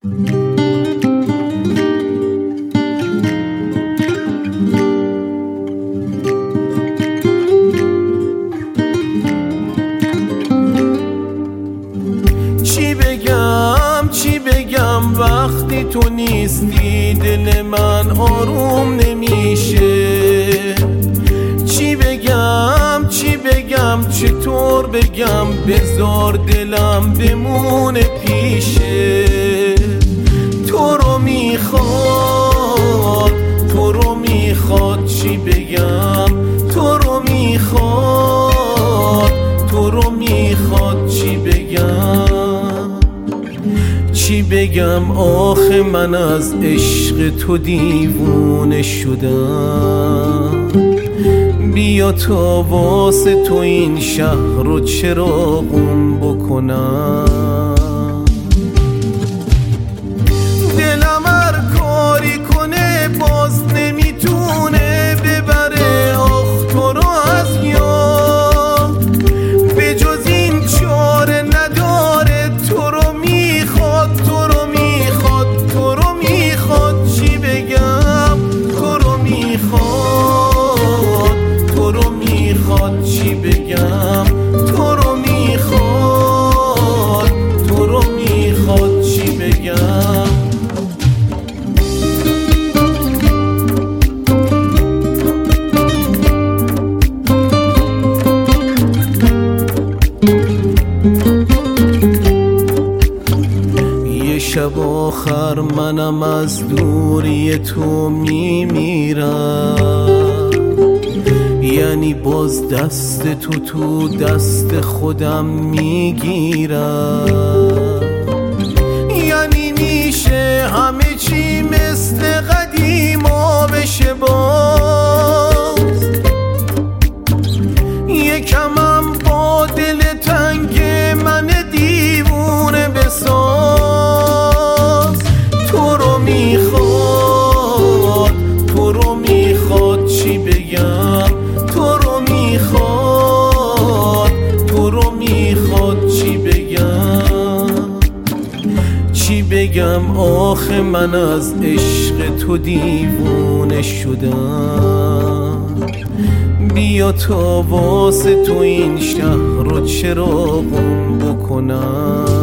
چی بگم وقتی تو نیستی دل من آروم نمیشه. چی بگم چطور بگم بذار دلم بمونه پیشه. تو رو میخواد چی بگم تو رو میخواد چی بگم آخه من از عشق تو دیوونه شدم. بیا تا واسه تو این شهر رو چراغون بکنم. دلم هر کاری کنه باز نمیتونه ببره آخ تو رو از یاد. به جز این چاره نداره تو رو میخواد چی بگم تو رو میخواد چی بگم تو رو میخواد چی بگم. یه شب آخر منم از دوری تو میمیرم. یعنی باز دست تو دست خودم میگیرم. یعنی میشه همه چی مثل قدیما بشه باز. یکمم با دل تنگ من دیوونه بساز. تو رو میخواد چی بگم تو رو میخواد چی بگم آخه من از عشق تو دیوونه شدم. بیا تا واسه تو این شهر رو چراغون بکنم.